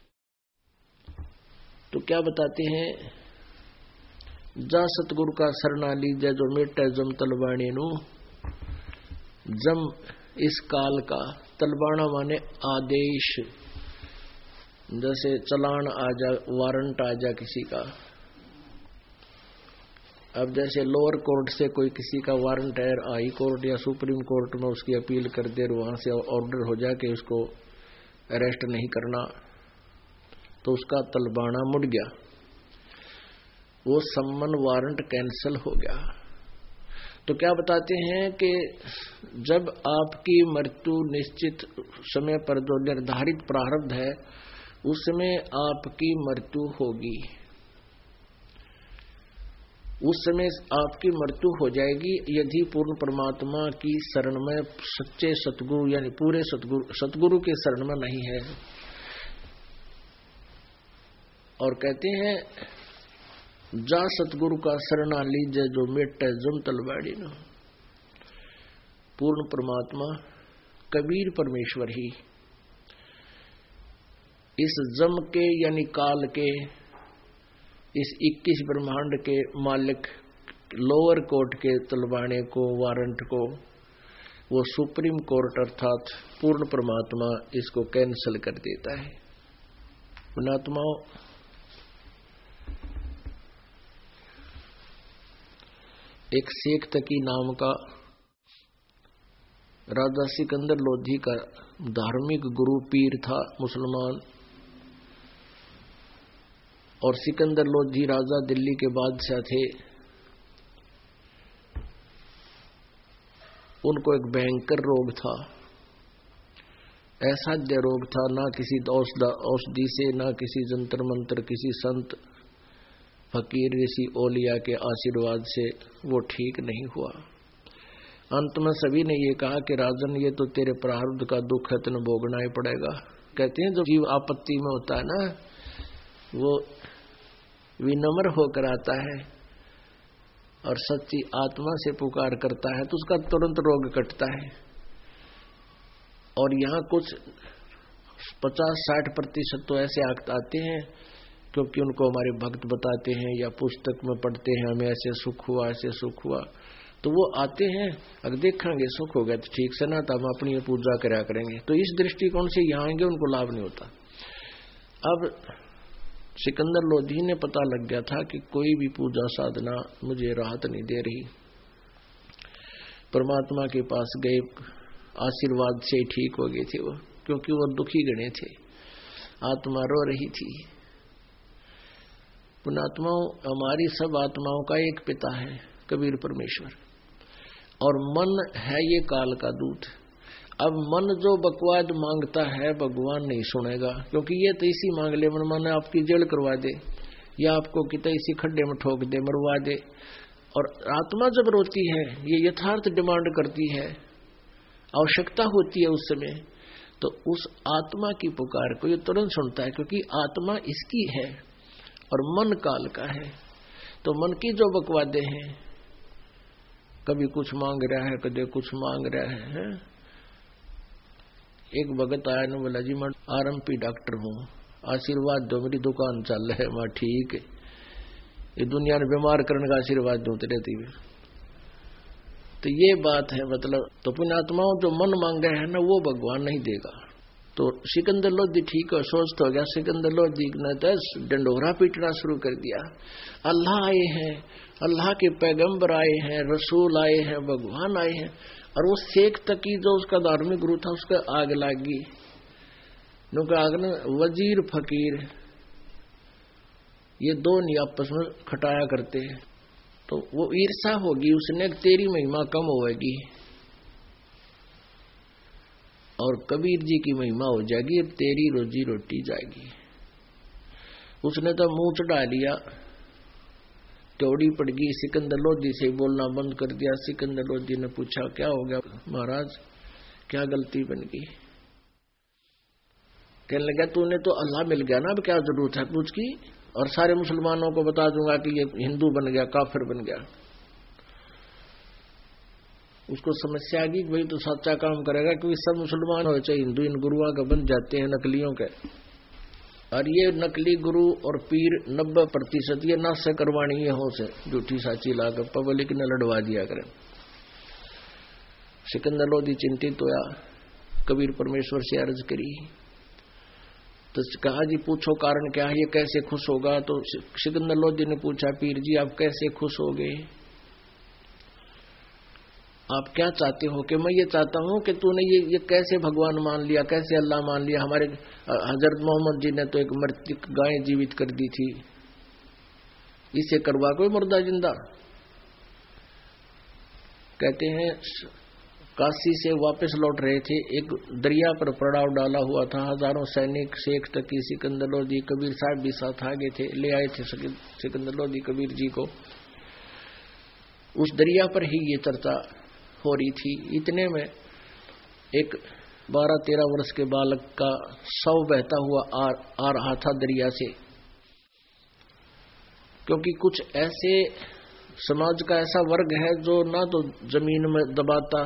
Speaker 2: तो क्या बताते हैं, जा सतगुरु का शरणा लीजा, जो मेटा जम तलबाणी नु। जम इस काल का, तलबाना माने आदेश, जैसे चलान आ जा, वारंट आ जा किसी का। अब जैसे लोअर कोर्ट से कोई किसी का वारंट है, हाई कोर्ट या सुप्रीम कोर्ट में उसकी अपील कर दे, वहां से ऑर्डर हो जाए कि उसको अरेस्ट नहीं करना, तो उसका तलबाना मुड़ गया, वो सम्मन वारंट कैंसिल हो गया। तो क्या बताते हैं कि जब आपकी मृत्यु निश्चित समय पर जो निर्धारित प्रारब्ध है, उस समय आपकी मृत्यु होगी, उस समय आपकी मृत्यु हो जाएगी यदि पूर्ण परमात्मा की शरण में सच्चे सतगुरु, यानी पूरे सतगुरु के शरण में नहीं है। और कहते हैं, जा सतगुरु का शरणा लीजे, जो मेटे जम तलबाड़ी न। पूर्ण परमात्मा कबीर परमेश्वर ही इस जम के यानी काल के, इस 21 ब्रह्मांड के मालिक, लोअर कोर्ट के तलबाने को, वारंट को, वो सुप्रीम कोर्ट अर्थात पूर्ण परमात्मा इसको कैंसिल कर देता है। पुणात्माओं, एक शेख तकी नाम का राजा सिकंदर लोधी का धार्मिक गुरु पीर था मुसलमान, और सिकंदर लोधी राजा दिल्ली के बादशाह थे। उनको एक भयंकर रोग था, असाध्य रोग था, ना किसी औषधि से, ना किसी जंतर मंत्र, किसी संत फकीर ऋषि ओलिया के आशीर्वाद से वो ठीक नहीं हुआ। अंत में सभी ने ये कहा कि राजन, ये तो तेरे प्रारब्ध का दुख है, तेने भोगना ही पड़ेगा। कहते हैं जो जीव आपत्ति में होता है ना, वो विनम्र होकर आता है और सच्ची आत्मा से पुकार करता है तो उसका तुरंत रोग कटता है। और यहाँ कुछ 50-60% तो ऐसे आते हैं क्योंकि उनको हमारे भक्त बताते हैं या पुस्तक में पढ़ते हैं, हमें ऐसे सुख हुआ, ऐसे सुख हुआ, तो वो आते हैं, अगर देखेंगे सुख हो गया तो ठीक से, ना तो हम अपनी पूजा करा करेंगे। तो इस दृष्टिकोण से यहाँ आएंगे, उनको लाभ नहीं होता। अब सिकंदर लोधी ने पता लग गया था कि कोई भी पूजा साधना मुझे राहत नहीं दे रही। परमात्मा के पास गए, आशीर्वाद से ठीक हो गए थे वो, क्योंकि वो दुखी गणे थे, आत्मा रो रही थी। पुण्यात्माओं, हमारी सब आत्माओं का एक पिता है, कबीर परमेश्वर, और मन है ये काल का दूत। अब मन जो बकवाद मांगता है भगवान नहीं सुनेगा, क्योंकि ये तो इसी मांग ले, मन माने आपकी जेल करवा दे या आपको कितने इसी खड्डे में ठोक दे, मरवा दे। और आत्मा जब रोती है, ये यथार्थ डिमांड करती है, आवश्यकता होती है उस समय, तो उस आत्मा की पुकार को ये तुरंत सुनता है, क्योंकि आत्मा इसकी है और मन काल का है। तो मन की जो बकवादे हैं, कभी कुछ मांग रहा है, कभी कुछ मांग रहा है। एक भगत आया ने बोला, जी मैं आरएमपी डॉक्टर हूँ, आशीर्वाद दो, मेरी दुकान चल है। मैं ठीक है, ये दुनिया ने बीमार करने का आशीर्वाद दूं रहती है। तो ये बात है, मतलब तो पुण्यात्माओं जो मन मांगे है ना, वो भगवान नहीं देगा। तो सिकंदर लोधी ठीक है, सोचता हो गया। सिकंदर लोधी ने तो डंडोरा पीटना शुरू कर दिया, अल्लाह आए हैं, अल्लाह के पैगंबर आए हैं, रसूल आए हैं, भगवान आए हैं। और वो शेख तकी जो उसका धार्मिक गुरु था, उसका आग लगी। आग ने वजीर फकीर ये दो नहीं आपस में खटाया करते, तो वो ईर्षा होगी, उसने तेरी महिमा कम होगी और कबीर जी की महिमा हो जाएगी, तेरी रोजी रोटी जाएगी। उसने तो मुंह चढ़ा लिया, चौड़ी पड़ गई। सिकंदर लोधी से बोलना बंद कर दिया। सिकंदर लोधी ने पूछा, क्या हो गया महाराज, क्या गलती बन गई? कहने लगा, तूने तो अल्लाह मिल गया ना, अब क्या जरूरत है पूछ की, और सारे मुसलमानों को बता दूंगा कि ये हिंदू बन गया, काफिर बन गया। उसको समस्या आ गई, भाई तो सच्चा काम करेगा, क्योंकि सब मुसलमान हो चाहे हिंदू, इन गुरुओं का बन जाते हैं नकलियों के। और ये नकली गुरु और पीर 90% ये नस से करवानी है, हो से झूठी साची लाकर पब्लिक ने लड़वा दिया करें। सिकंदर लोधी चिंतित होया, कबीर परमेश्वर से अर्ज करी, तो कहा जी पूछो कारण क्या है, ये कैसे खुश होगा? तो सिकंदर लोधी ने पूछा, पीर जी आप कैसे खुश हो गए, आप क्या चाहते हो? कि मैं ये चाहता हूं कि तूने ये कैसे भगवान मान लिया, कैसे अल्लाह मान लिया? हमारे हजरत मोहम्मद जी ने तो एक मृतक गाय जीवित कर दी थी, इसे करवा कोई मुर्दा जिंदा। कहते हैं काशी से वापस लौट रहे थे, एक दरिया पर पड़ाव डाला हुआ था, हजारों सैनिक, शेख तकी, सिकंदर लोधी, कबीर साहब भी साथ आगे थे, ले आए थे सिकंदर लोधी कबीर जी को। उस दरिया पर ही ये चर्चा हो रही थी। इतने में एक 12-13 वर्ष के बालक का शव बहता हुआ आ रहा था दरिया से, क्योंकि कुछ ऐसे समाज का ऐसा वर्ग है जो ना तो जमीन में दबाता,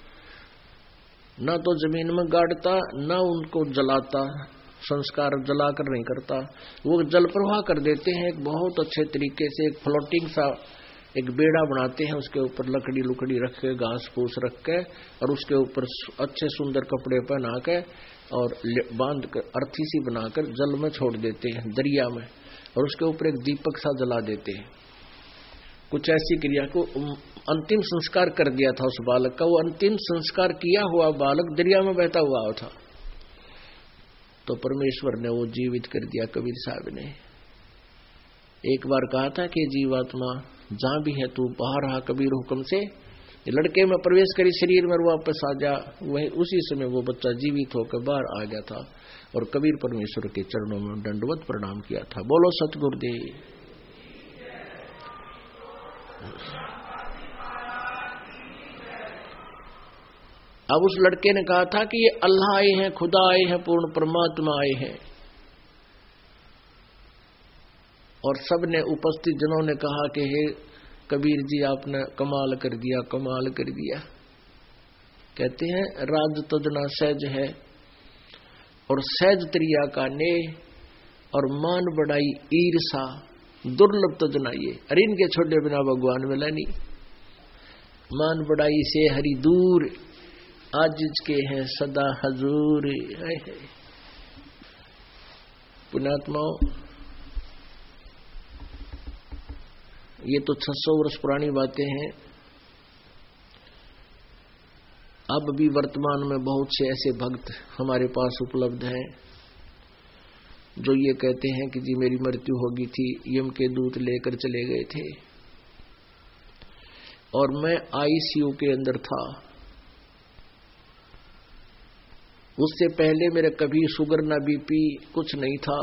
Speaker 2: ना तो जमीन में गाड़ता, ना उनको जलाता, संस्कार जलाकर नहीं करता, वो जल प्रवाह कर देते हैं एक बहुत अच्छे तरीके से। एक फ्लोटिंग सा एक बेड़ा बनाते हैं, उसके ऊपर लकड़ी लुकड़ी रख के, घास फूस रख के, और उसके ऊपर अच्छे सुंदर कपड़े पहना के और बांध कर अर्थी सी बनाकर जल में छोड़ देते हैं, दरिया में, और उसके ऊपर एक दीपक सा जला देते हैं। कुछ ऐसी क्रिया को अंतिम संस्कार कर दिया था उस बालक का। वो अंतिम संस्कार किया हुआ बालक दरिया में बहता हुआ था, तो परमेश्वर ने वो जीवित कर दिया। कबीर साहब ने एक बार कहा था कि जीवात्मा जहां भी है तू बाहर आ कबीर हुक्म से। लड़के में प्रवेश करी शरीर में, वापस आ जा। वही उसी समय वो बच्चा जीवित होकर बाहर आ गया था और कबीर परमेश्वर के चरणों में दंडवत प्रणाम किया था। बोलो सतगुरुदेव। अब उस लड़के ने कहा था कि ये अल्लाह आए हैं, खुदा आए हैं, पूर्ण परमात्मा आए हैं। और सबने उपस्थित जनों ने कहा कि हे कबीर जी आपने कमाल कर दिया, कमाल कर दिया। कहते हैं राज तुझना सहज है और सहज त्रिया का ने और मान बढ़ाई ईर्षा दुर्लभ तुझना ये। अरे इनके छोटे बिना भगवान मिला नहीं। मान बढ़ाई से हरि दूर आज के हैं सदा हजूर। पुण्यात्माओं, ये तो 600 वर्ष पुरानी बातें हैं। अब भी वर्तमान में बहुत से ऐसे भक्त हमारे पास उपलब्ध हैं जो ये कहते हैं कि जी मेरी मृत्यु होगी थी, यम के दूत लेकर चले गए थे और मैं आईसीयू के अंदर था। उससे पहले मेरा कभी शुगर ना बीपी कुछ नहीं था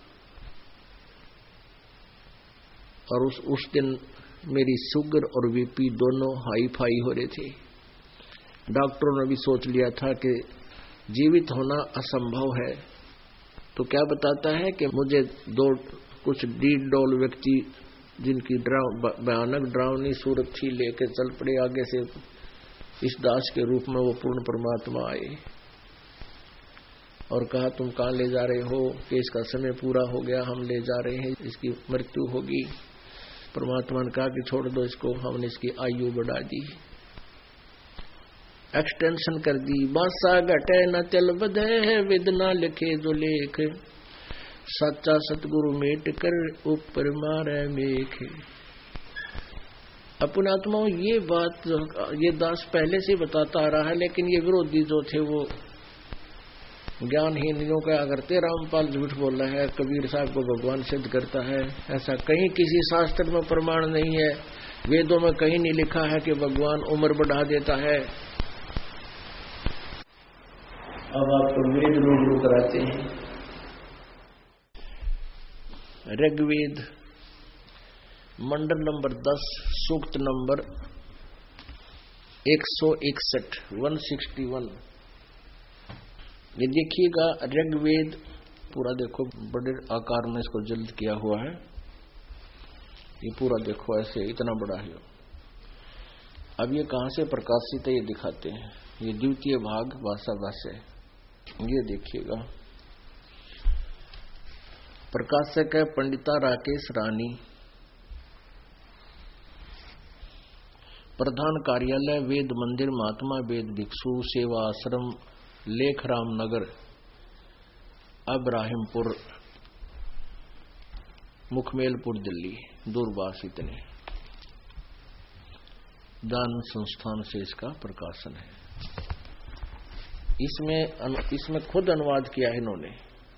Speaker 2: और उस दिन मेरी शुगर और बीपी दोनों हाई फाई हो रहे थे। डॉक्टरों ने भी सोच लिया था कि जीवित होना असंभव है। तो क्या बताता है कि मुझे कुछ डीड डोल व्यक्ति जिनकी भयानक डरावनी सूरत थी लेकर चल पड़े आगे से। इस दास के रूप में वो पूर्ण परमात्मा आए और कहा तुम कहाँ ले जा रहे हो? कि इसका समय पूरा हो गया, हम ले जा रहे हैं, इसकी मृत्यु होगी। परमात्मा ने कहा कि छोड़ दो इसको। हमने इसकी आयु बढ़ा दी, एक्सटेंशन कर दी। बासा घटे न चल बधे विद ना लिखे जो लेख, सच्चा सतगुरु मेट कर ऊपर मारे मेख। अपनात्माओं ये बात ये दास पहले से बताता आ रहा है, लेकिन ये विरोधी जो थे वो ज्ञानहीनियों का करते। रामपाल झूठ बोल रहा है, कबीर साहब को भगवान सिद्ध करता है। ऐसा कहीं किसी शास्त्र में प्रमाण नहीं है, वेदों में कहीं नहीं लिखा है कि भगवान उम्र बढ़ा देता है। अब आपको वेद रूबरू कराते हैं। ऋग्वेद मंडल नंबर 10 सूक्त नंबर 161 161। ये देखिएगा ऋग्वेद पूरा देखो, बड़े आकार में इसको जल्द किया हुआ है। ये पूरा देखो ऐसे इतना बड़ा है। अब ये कहां से प्रकाशित है ये दिखाते हैं। ये द्वितीय भाग भाषा भाष्य, ये देखिएगा। प्रकाशक है पंडिता राकेश रानी, प्रधान कार्यालय वेद मंदिर महात्मा वेद भिक्षु सेवा आश्रम लेखराम नगर अब्राहिमपुर मुखमेलपुर दिल्ली। दूरबास इतने दान संस्थान से इसका प्रकाशन है। इसमें खुद अनुवाद किया है इन्होंने।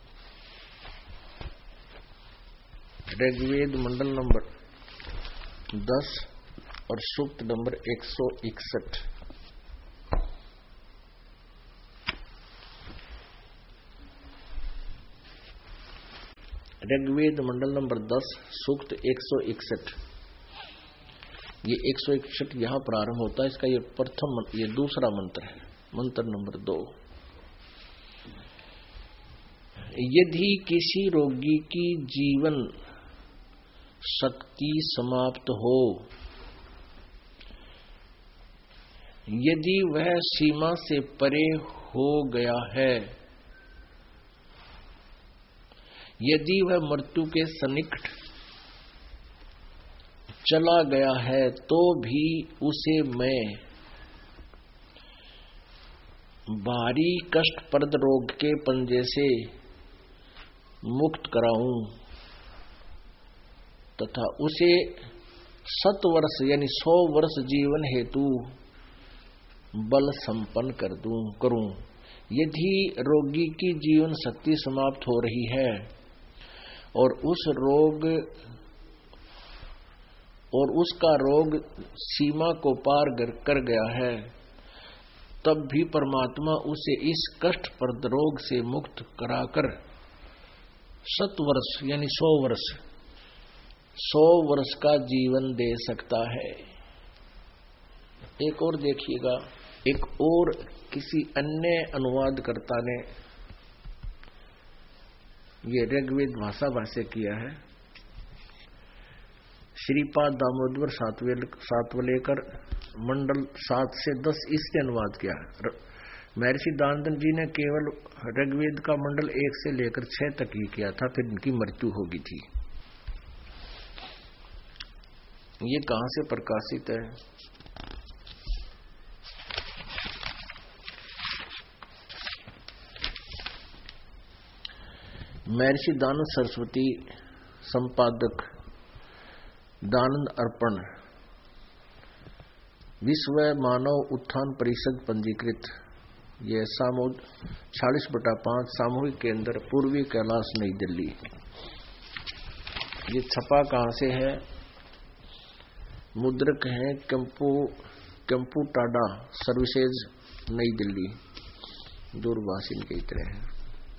Speaker 2: ऋग्वेद मंडल नंबर 10 और सूक्त नंबर 161। ऋग्वेद मंडल नंबर 10 सूक्त 161। ये 161 यहां प्रारंभ होता है। इसका ये दूसरा मंत्र है, मंत्र नंबर 2। यदि किसी रोगी की जीवन शक्ति समाप्त हो, यदि वह सीमा से परे हो गया है, यदि वह मृत्यु के सन्निकट चला गया है, तो भी उसे मैं भारी कष्टप्रद रोग के पंजे से मुक्त कराऊं तथा उसे 100 वर्ष यानी 100 वर्ष जीवन हेतु बल संपन्न करूं। यदि रोगी की जीवन शक्ति समाप्त हो रही है और उसका रोग सीमा को पार कर गया है, तब भी परमात्मा उसे इस कष्टप्रद रोग से मुक्त कराकर 100 वर्ष यानी 100 वर्ष का जीवन दे सकता है। एक और देखिएगा, एक और किसी अन्य अनुवादकर्ता ने ये ऋग्वेद भाषा भाष्य किया है। श्रीपाद दामोदर सातवलेकर मंडल 7 से 10 इससे अनुवाद किया। महर्षि दानंद जी ने केवल ऋग्वेद का मंडल 1 से लेकर 6 तक ही किया था, फिर इनकी मृत्यु हो गई थी। ये कहां से प्रकाशित है? महर्षि दानंद सरस्वती संपादक दानंद अर्पण विश्व मानव उत्थान परिषद पंजीकृत, यह 40/5 सामूहिक केंद्र पूर्वी कैलाश नई दिल्ली। ये छपा कहां से है? मुद्रक है कंप्यूटाडा सर्विसेज नई दिल्ली, दूरभाषी के तरह है।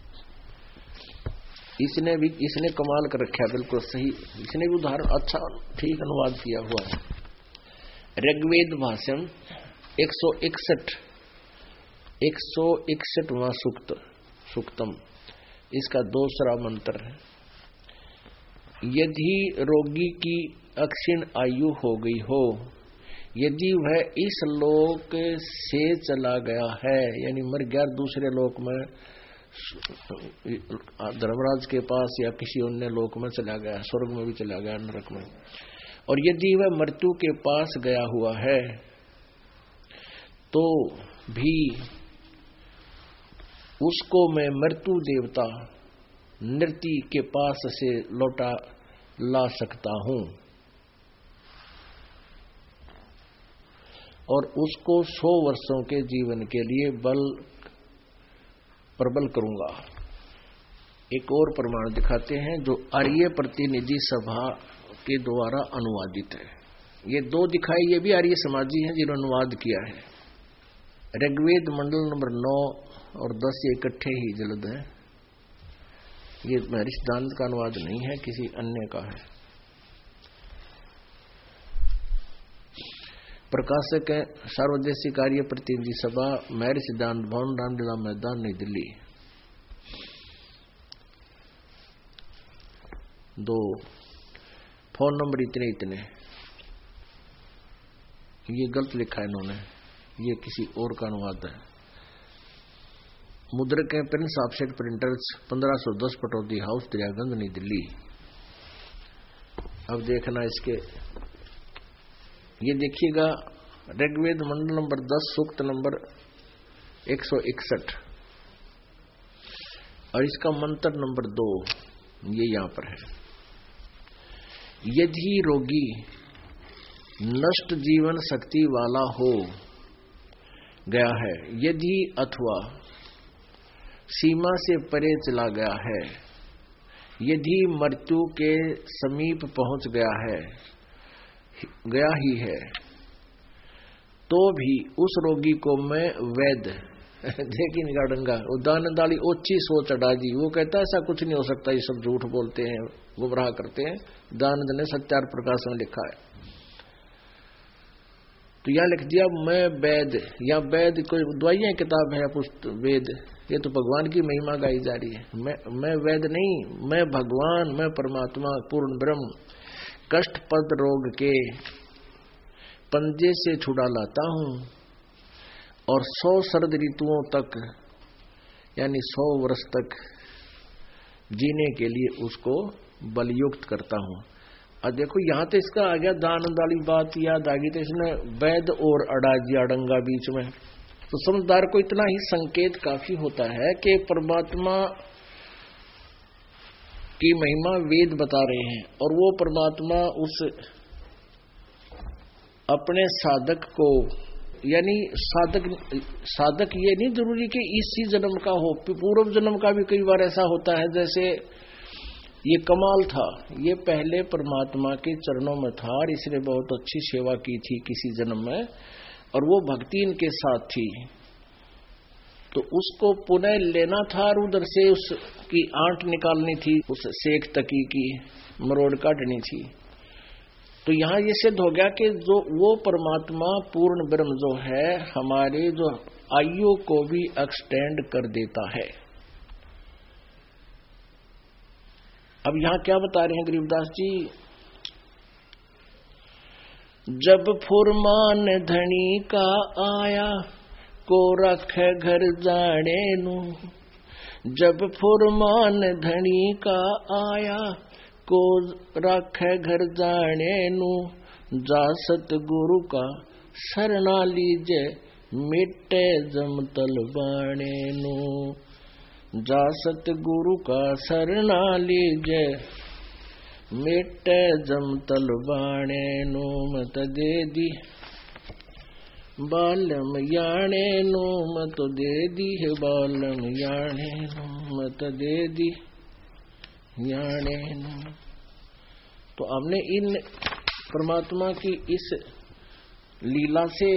Speaker 2: इसने कमाल कर रखा है, बिल्कुल सही। इसने भी उदाहरण अच्छा ठीक अनुवाद किया हुआ है। ऋग्वेद भाषण 161वां सूक्तम, इसका दूसरा मंत्र है। यदि रोगी की अक्षीण आयु हो गई हो, यदि वह इस लोक से चला गया है, यानी मर गया दूसरे लोक में, धर्मराज के पास या किसी अन्य लोक में चला गया, स्वर्ग में भी चला गया, नरक में, और यदि वह मृत्यु के पास गया हुआ है, तो भी उसको मैं मृत्यु देवता नृति के पास से लौटा ला सकता हूं और उसको 100 वर्षों के जीवन के लिए प्रबल करूंगा। एक और प्रमाण दिखाते हैं जो आर्य प्रतिनिधि सभा के द्वारा अनुवादित है। ये 2 दिखाए, ये भी आर्य समाजी हैं जिन्होंने अनुवाद किया है। ऋग्वेद मंडल नंबर 9 और 10 ये इकट्ठे ही जल्द है। ये महर्षि दानंद का अनुवाद नहीं है, किसी अन्य का है। प्रकाशक है सर्वदेशी कार्य प्रतिनिधि सभा, महर्षि दानंद भवन, रामलीला मैदान, नई दिल्ली। 2 फोन नंबर इतने ये गलत लिखा है इन्होंने, ये किसी और का अनुवाद है। मुद्रक है prince offset printers, 1510 Pataudi house, Daryaganj, Nai Delhi. अब देखना इसके, ये देखिएगा ऋग्वेद मंडल नंबर 10 सूक्त नंबर 161 और इसका मंत्र नंबर 2 ये यहां पर है। यदि रोगी नष्ट जीवन शक्ति वाला हो गया है, यदि अथवा सीमा से परे चला गया है, यदि मृत्यु के समीप पहुंच गया ही है, तो भी उस रोगी को मैं वैद्य देखी निगाडंगा दानंदाली ओछी सोच अड़ा जी, वो कहता है ऐसा कुछ नहीं हो सकता, ये सब झूठ बोलते हैं, गुमराह करते हैं। दानंद ने सत्यार्थ प्रकाश में लिखा है। तो यहां लिख दिया मैं वैद्य, या वैद्य कोई दवाइयां किताब है पुस्तक वेद, ये तो भगवान की महिमा गाई जा रही है। मैं वैद्य नहीं, मैं भगवान, मैं परमात्मा पूर्ण ब्रह्म कष्टप्रद रोग के पंजे से छुड़ा लाता हूं और 100 शरद ऋतुओं तक यानी 100 वर्ष तक जीने के लिए उसको बलयुक्त करता हूं। अब देखो यहां तो इसका आ गया दानंद वाली बात याद आ गई, तो इसमें वैद और अड़ाजी अड़ंगा बीच में, तो समझदार को इतना ही संकेत काफी होता है कि परमात्मा की महिमा वेद बता रहे हैं और वो परमात्मा उस अपने साधक को, यानी साधक ये नहीं जरूरी कि इसी जन्म का हो, पूर्व जन्म का भी कई बार ऐसा होता है। जैसे ये कमाल था, ये पहले परमात्मा के चरणों में था और इसने बहुत अच्छी सेवा की थी किसी जन्म में, और वो भक्ति इनके साथ थी, तो उसको पुनः लेना था और उधर से उसकी आंट निकालनी थी, उस शेख तकी की मरोड़ काटनी थी। तो यहाँ ये सिद्ध हो गया कि जो वो परमात्मा पूर्ण ब्रह्म जो है हमारे जो आयु को भी एक्सटेंड कर देता है। अब यहाँ क्या बता रहे हैं गरीबदास जी, जब फुरमान धनी का आया को रखे घर जाने नू, जब फुरमान धनी का आया को रखे घर जाने नू, जा सतगुरु का शरणा लीजे मिटे जमतल बाणे नू, जा सतगुरु का शरणा लीजे मिटे जमतल बाणे नू, मत दे दी बालम याणे नू, मत दे दी है बालम याणे नू, मत दे दी याणे नू। तो हमने इन परमात्मा की इस लीला से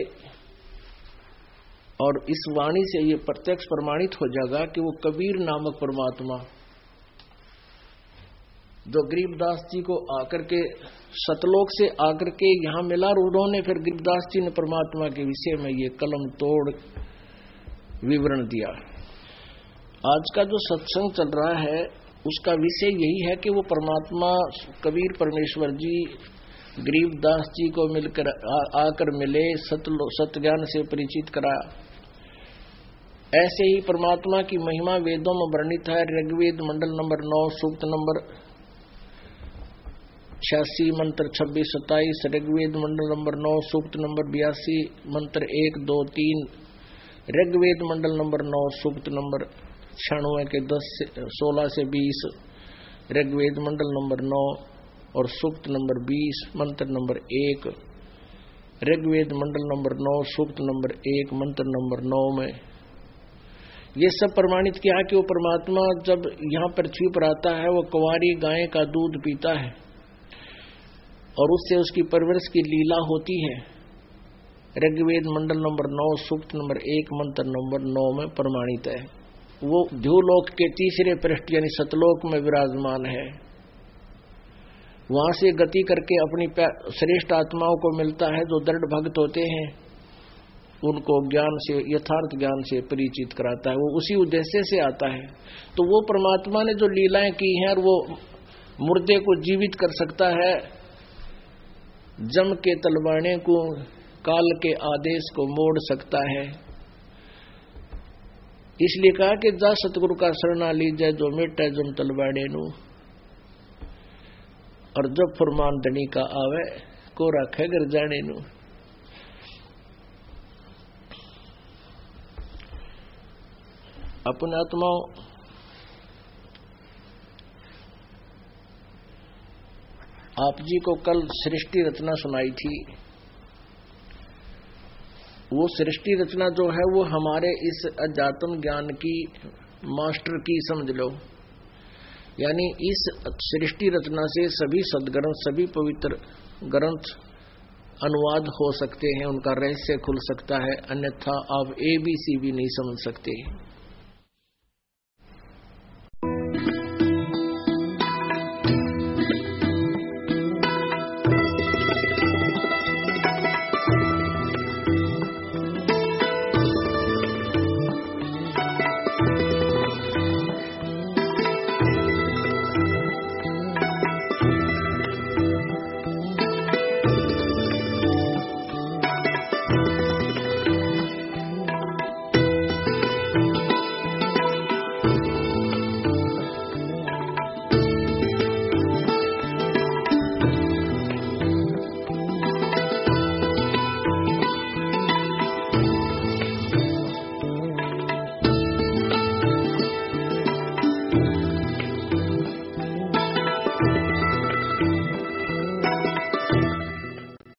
Speaker 2: और इस वाणी से ये प्रत्यक्ष प्रमाणित हो जाएगा कि वो कबीर नामक परमात्मा जो गरीबदास जी को आकर के सतलोक से आकर के यहाँ मिला, और उन्होंने फिर गरीबदास जी ने परमात्मा के विषय में ये कलम तोड़ विवरण दिया। आज का जो सत्संग चल रहा है उसका विषय यही है कि वो परमात्मा कबीर परमेश्वर जी गरीबदास जी को मिलकर आकर मिले, सत्य ज्ञान से परिचित कराया। ऐसे ही परमात्मा की महिमा वेदों में वर्णित है। ऋग्वेद मंडल नंबर 9 सूक्त नंबर 86 मंत्र 26-27, ऋग्वेद मंडल नंबर 9 सूक्त नंबर 82 मंत्र 1, 2, 3, ऋग्वेद मंडल नंबर 9 सूक्त नंबर 96 के 16 से 20, ऋग्वेद मंडल नंबर 9 और सूक्त नंबर 20 मंत्र नंबर 1, ऋग्वेद मंडल नंबर 9 सूक्त नंबर 1 मंत्र नंबर 9 में ये सब प्रमाणित किया कि वो परमात्मा जब यहाँ पृथ्वी पर आता है वो कुंवारी गाय का दूध पीता है और उससे उसकी परवरिश की लीला होती है। ऋग्वेद मंडल नंबर 9 सूक्त नंबर 1 मंत्र नंबर 9 में प्रमाणित है। वो ध्युलोक के तीसरे पृष्ठ यानी सतलोक में विराजमान है। वहां से गति करके अपनी श्रेष्ठ आत्माओं को मिलता है जो दृढ़ भक्त होते हैं, उनको ज्ञान से, यथार्थ ज्ञान से परिचित कराता है। वो उसी उद्देश्य से आता है। तो वो परमात्मा ने जो लीलाएं की हैं, और वो मुर्दे को जीवित कर सकता है, जम के तलवाने को, काल के आदेश को मोड़ सकता है। इसलिए कहा कि जा सतगुरु का शरणा लीजिए जो मिटे जम तलवाने नू, और जब फुरमान धनी का आवे को रखे घर जाने नू। अपने आत्माओं, आप जी को कल सृष्टि रचना सुनाई थी। वो सृष्टि रचना जो है वो हमारे इस अध्यात्म ज्ञान की मास्टर की समझ लो, यानी इस सृष्टि रचना से सभी सदग्रंथ, सभी पवित्र ग्रंथ अनुवाद हो सकते हैं, उनका रहस्य खुल सकता है, अन्यथा आप ABC भी नहीं समझ सकते।